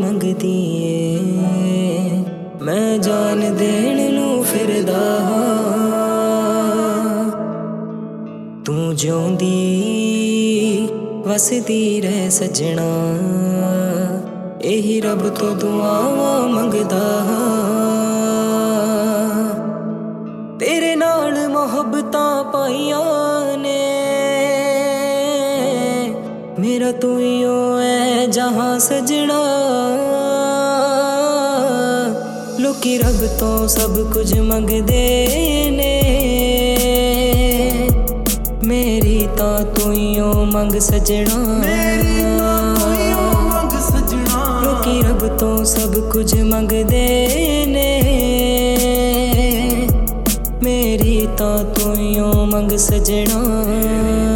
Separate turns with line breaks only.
ਮੰਗਦੀ ਏ। ਮੈਂ ਜਾਨ ਦੇਣ ਨੂੰ ਫਿਰਦਾ ਤੂੰ ਜਿਉਂਦੀ ਵਸਦੀ ਰਹਿ ਸੱਜਣਾ। ਇਹੀ ਰੱਬ ਤੋਂ ਦੁਆਵਾਂ ਮੰਗਦਾ ਤੇਰੇ ਨਾਲ ਮੁਹੱਬਤਾਂ ਪਾਈਆਂ ਨੇ। ਮੇਰਾ ਤੂੰ ਹੀ ਓ ਐ ਜਹਾਂ ਸਜਣਾ। ਲੋਕੀ ਰੱਬ ਤੋਂ ਸਭ ਕੁਝ ਮੰਗਦੇ ਨੇ, ਮੇਰੀ ਤਾਂ ਤੂੰ ਹੀ ਓ ਮੰਗ ਸਜਣਾ। ਲੋਕੀ ਰੱਬ ਤੋਂ ਸਭ ਕੁਝ ਮੰਗਦੇ ਨੇ, ਮੇਰੀ ਤਾਂ ਤੂੰ ਹੀ ਓ ਮੰਗ ਸਜਣਾ।